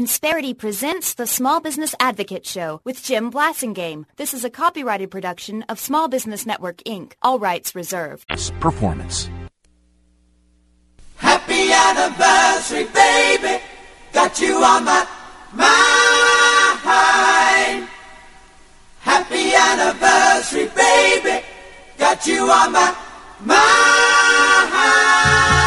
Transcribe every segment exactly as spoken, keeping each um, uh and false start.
Insperity presents the Small Business Advocate Show with Jim Blasingame. This is a copyrighted production of Small Business Network, Incorporated. All rights reserved. Performance. Happy anniversary, baby. Got you on my mind. Happy anniversary, baby. Got you on my mind.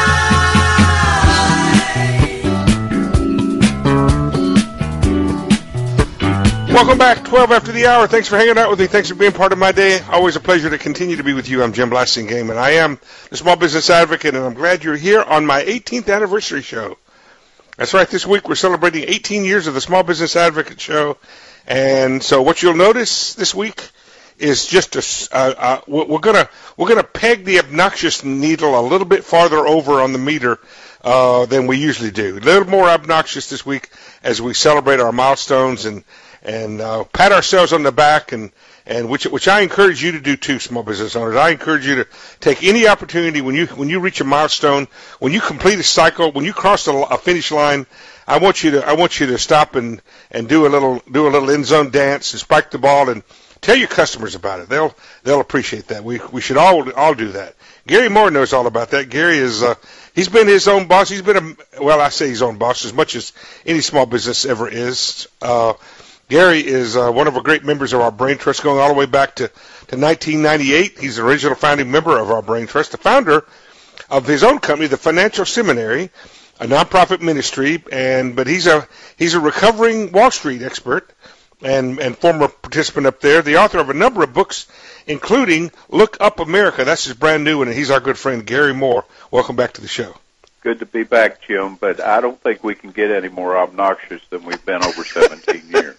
Welcome back, twelve after the hour. Thanks for hanging out with me. Thanks for being part of my day. Always a pleasure to continue to be with you. I'm Jim Blasingame, and I am the Small Business Advocate, and I'm glad you're here on my eighteenth anniversary show. That's right. This week we're celebrating eighteen years of the Small Business Advocate Show, and so what you'll notice this week is just a, uh, uh, we're gonna we're gonna peg the obnoxious needle a little bit farther over on the meter uh, than we usually do. A little more obnoxious this week as we celebrate our milestones and. and uh, pat ourselves on the back, and, and which which I encourage you to do too, small business owners. I encourage you to take any opportunity when you when you reach a milestone, when you complete a cycle, when you cross a, a finish line. I want you to I want you to stop and, and do a little do a little end zone dance and spike the ball and tell your customers about it. They'll they'll appreciate that. We we should all all do that. Gary Moore knows all about that. Gary is uh, he's been his own boss. He's been a well, I say his own boss as much as any small business ever is. Uh, Gary is uh, one of our great members of our Brain Trust, going all the way back to, to nineteen ninety-eight. He's the original founding member of our Brain Trust, the founder of his own company, the Financial Seminary, a nonprofit ministry, and but he's a he's a recovering Wall Street expert and, and former participant up there, the author of a number of books, including Look Up America. That's his brand new one, and he's our good friend, Gary Moore. Welcome back to the show. Good to be back, Jim, but I don't think we can get any more obnoxious than we've been over seventeen years.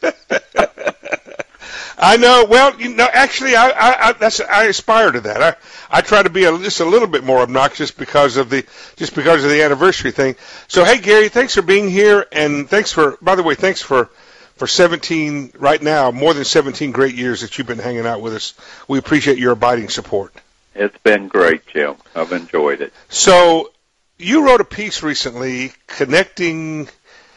I know. Well, you know, actually, I, I, I, that's, I aspire to that. I, I try to be a, just a little bit more obnoxious because of the, just because of the anniversary thing. So, hey, Gary, thanks for being here, and thanks for, by the way, thanks for, for seventeen, right now, more than seventeen great years that you've been hanging out with us. We appreciate your abiding support. It's been great, Jim. I've enjoyed it. So, you wrote a piece recently connecting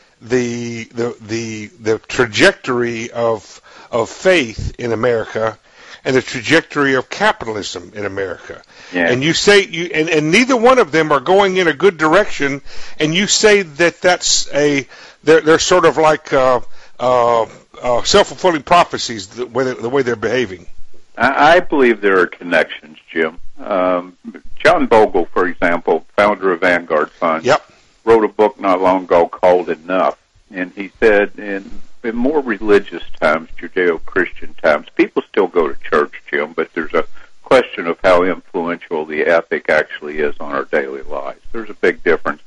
the the the, the trajectory of of faith in America and the trajectory of capitalism in America. Yeah. And you say you and, and neither one of them are going in a good direction. And you say that that's a they're they're sort of like uh, uh, uh, self-fulfilling prophecies the way they, the way they're behaving. I, I believe there are connections, Jim. Um, John Bogle, for example, founder of Vanguard Fund, yep. wrote a book not long ago called Enough. And he said in, in more religious times, Judeo-Christian times, people still go to church, Jim, but there's a question of how influential the ethic actually is on our daily lives. There's a big difference.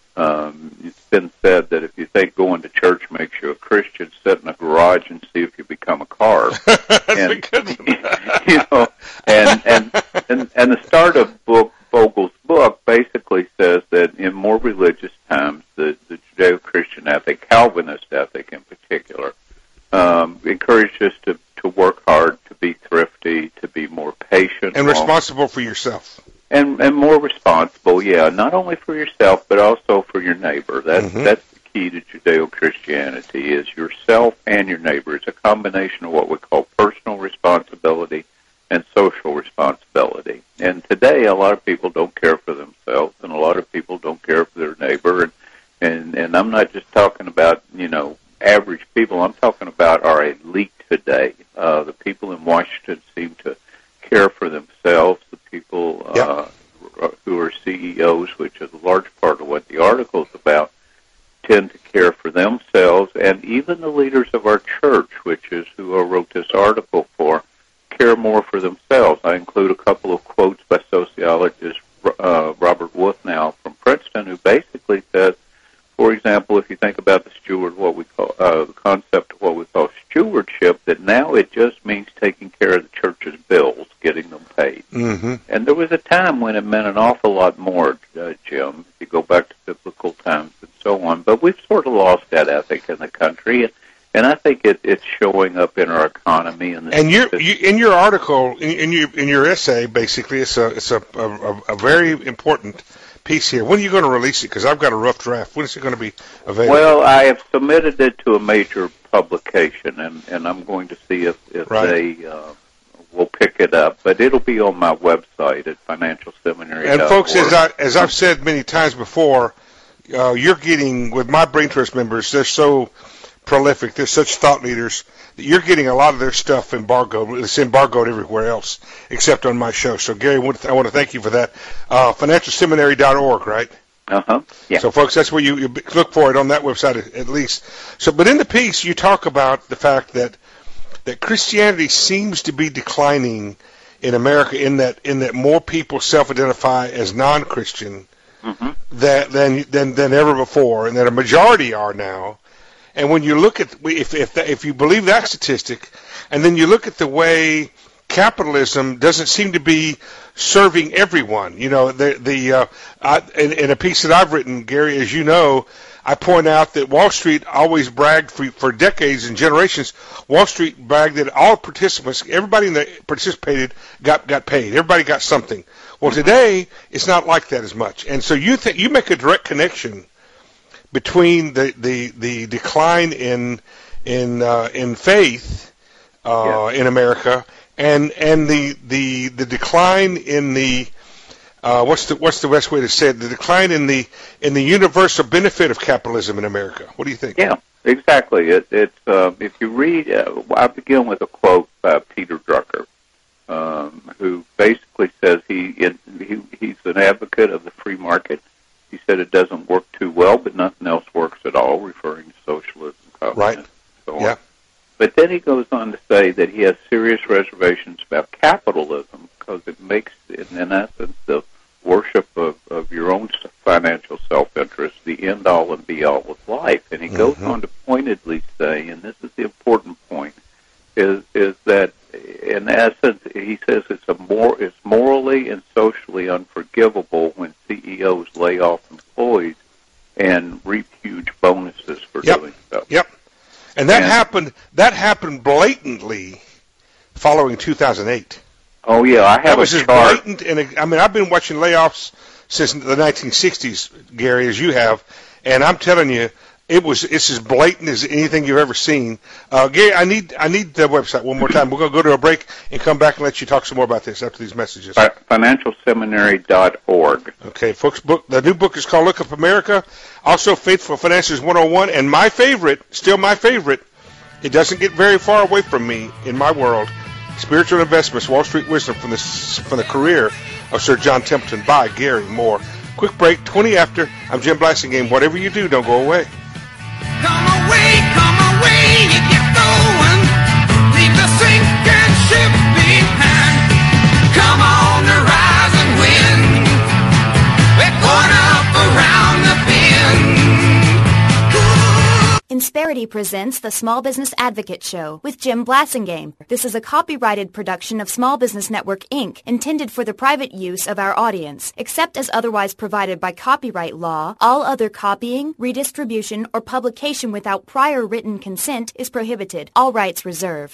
Um, it's been said that if you think going to church makes you a Christian, sit in a garage and see if you become a car. and, you know, and, and, and, and the start of book, Vogle's book basically says that in more religious times, the, the Judeo-Christian ethic, Calvinist ethic in particular, um, encouraged us to, to work hard, to be thrifty, to be more patient. And responsible for yourself. And, and more responsible, yeah, not only for yourself, but also for your neighbor. That's, mm-hmm. that's the key to Judeo-Christianity, is yourself and your neighbor. It's a combination of what we call personal responsibility and social responsibility. And today, a lot of people don't care for themselves, and a lot of people don't care for their neighbor. And, and, and I'm not just talking about, you know, average people. I'm talking about our elite today. Uh, the people in Washington seem to care for themselves. The people uh, yep. who are C E Os, which is a large part of what the article is about, tend to care for themselves. And even the leaders of our church, which is who I wrote this article for, care more for themselves. I include a couple of quotes by sociologist uh, Robert Wuthnow from Princeton, who basically says, for example, if you think about the steward, what we call uh, the concept of what we call stewardship, that now it just means taking care of the church's bills, getting them paid. Mm-hmm. And there was a time when it meant an awful lot more, uh, Jim, if you go back to biblical times and so on. But we've sort of lost that ethic in the country, and, and I think it, it's showing up in our economy. And, and you, in your article, in, in your in your essay, basically, it's a it's a, a, a very important piece here. When are you going to release it? Because I've got a rough draft. When is it going to be available? Well, I have submitted it to a major publication, and, and I'm going to see if, if right. they uh, will pick it up. But it'll be on my website at financial seminary dot org. And, folks, as, I, as I've said many times before, uh, you're getting, with my Brain Trust members, they're so prolific, they're such thought leaders, that you're getting a lot of their stuff embargoed. It's embargoed everywhere else except on my show. So, Gary, I want to thank you for that. Uh, financial seminary dot org, right? Uh-huh. Yeah. So, folks, that's where you, you look for it on that website at, at least. So, but in the piece, you talk about the fact that that Christianity seems to be declining in America, in that in that more people self-identify as non-Christian mm-hmm. that, than than than ever before, and that a majority are now. And when you look at, if if if you believe that statistic, and then you look at the way capitalism doesn't seem to be serving everyone, you know, the the uh, I, in, in a piece that I've written, Gary, as you know, I point out that Wall Street always bragged for for decades and generations. Wall Street bragged that all participants, everybody that participated, got got paid. Everybody got something. Well, today it's not like that as much, and so you think you make a direct connection between the, the, the decline in in uh, in faith uh, yeah. in America and and the the, the decline in the uh, what's the what's the best way to say it? The decline in the in the universal benefit of capitalism in America. What do you think? Yeah, exactly. It, it's uh, if you read, uh, I begin with a quote by Peter Drucker, um, who basically says he, it, he he's an advocate of the free market. He said it doesn't work too well, but nothing else works at all, referring to socialism, communism, right. and so on. Yeah. But then he goes on to say that he has serious reservations about capitalism because it makes, in essence, the worship of, of your own financial self-interest the end-all and be-all of life. And he mm-hmm. goes on to pointedly say, and this is the important point, is is that in essence, he says it's a more it's morally and socially unforgivable when C E Os lay off employees and reap huge bonuses for yep. doing so. Yep, and that and, happened. That happened blatantly following two thousand eight. Oh yeah, I have that was a as chart. blatant. And I mean, I've been watching layoffs since the nineteen sixties, Gary, as you have, and I'm telling you. It was it's as blatant as anything you've ever seen. Uh, Gary, I need I need the website one more time. We're going to go to a break and come back and let you talk some more about this after these messages. financial seminary dot org. Okay, folks. Book the new book is called Look Up America. Also, Faithful Finances one oh one, and my favorite, still my favorite. It doesn't get very far away from me in my world. Spiritual Investments, Wall Street Wisdom from the from the career of Sir John Templeton by Gary Moore. Quick break. Twenty after. I'm Jim Blasingame. Whatever you do, don't go away. Come away, come away, you get going. Leave the sinking ship behind. Come on the rising wind. We're going up around the bend. Insperity presents the Small Business Advocate Show with Jim Blasingame. This is a copyrighted production of Small Business Network, Incorporated, intended for the private use of our audience. Except as otherwise provided by copyright law, all other copying, redistribution, or publication without prior written consent is prohibited. All rights reserved.